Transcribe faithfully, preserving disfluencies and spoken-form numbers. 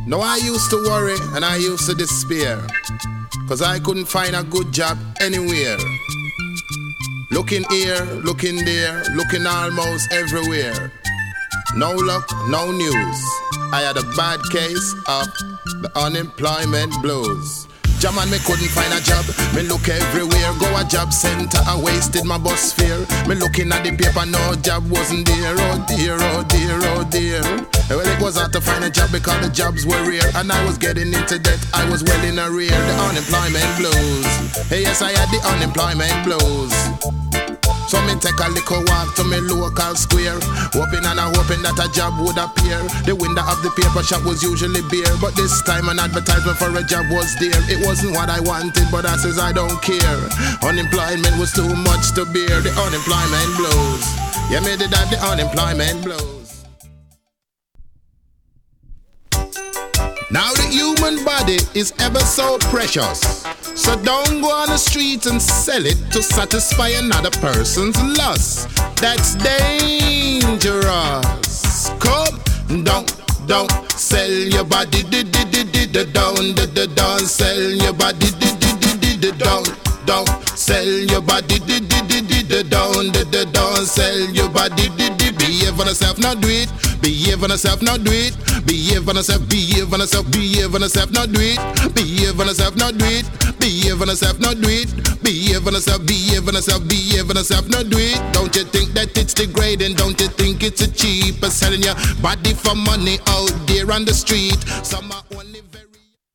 No, I used to worry and I used to despair, cause I couldn't find a good job anywhere. Looking here, looking there, looking almost everywhere. No luck, no news. I had a bad case of the unemployment blues. Jaman, me couldn't find a job. Me look everywhere, go a job center. I wasted my bus fare. Me looking at the paper, no job wasn't there. Oh dear, oh dear, oh dear. Well, it was hard to find a job because the jobs were rare, and I was getting into debt. I was well in arrear. The unemployment blues. Hey, yes, I had the unemployment blues. So me take a little walk to me local square, hoping and I hoping that a job would appear. The window of the paper shop was usually bare, but this time an advertisement for a job was there. It wasn't what I wanted, but I says I don't care. Unemployment was too much to bear. The unemployment blues. Yeah, me did have the unemployment blues. Now the human body is ever so precious, so don't go on the street and sell it to satisfy another person's lust. That's dangerous. Come, don't, don't sell your body, di di di di di don't, di di don't sell your body, di di di di di don't, don't sell your body, di di di di di don't, di di don't sell your body, di di. Behave on yourself, not do it. Behave on yourself, not do it. Behave on yourself, behave on yourself, behave on yourself, not do it. Behave on yourself, not do it. Behave on yourself, not do it. Behave on yourself, behave on yourself, behave on yourself, not do it. Don't you think that it's degrading? Don't you think it's a cheap selling your body for money out there on the street? Some are only